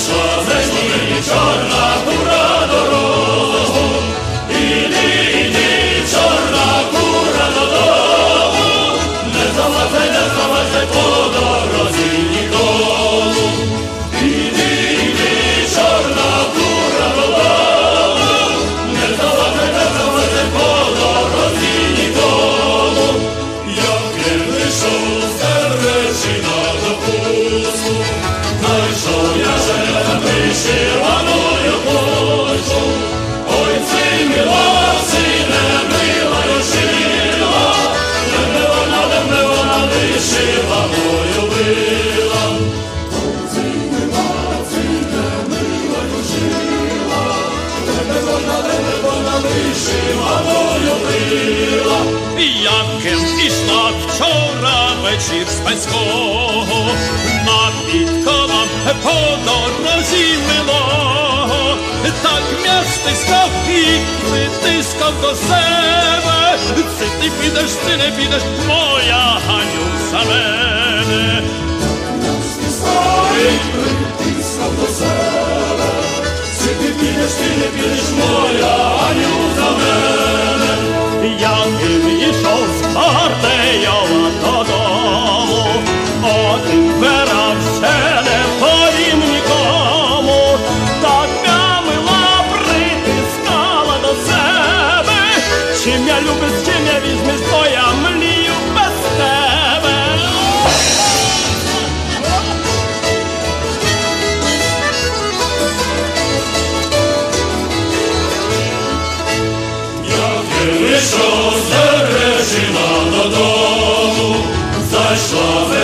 зайшла мені чорна кура дорогу. Іди, чорна кура додому, не залазай по дорозі нікому. Іди, чорна кура додому, не залазай по дорозі нікому. Як я вийшов з Деречина до Пуску, знайшов я же вишиваною кожу. Ой, цей милоці, не милою жила, не вона вишиваною била. Ой, цей милоці, не милою жила, не вона вишиваною била. Яким ішла вчора вечір з Песького, над підковом по дорозі милого, так м'ястиськав і притискав до себе. Чи ти підеш, чи не підеш, моя Ганю, за мене? М'ястиськав і притискав до себе. Чи ти підеш, моя Ганю, за мене? Яким ішов з Мартеєва додому, один вирався, не повім нікому, так мя мила притискала до себе. Чим я любиш, чим я візьмеш, то я млію без тебе. Вийшов з Деречина додому, зайшла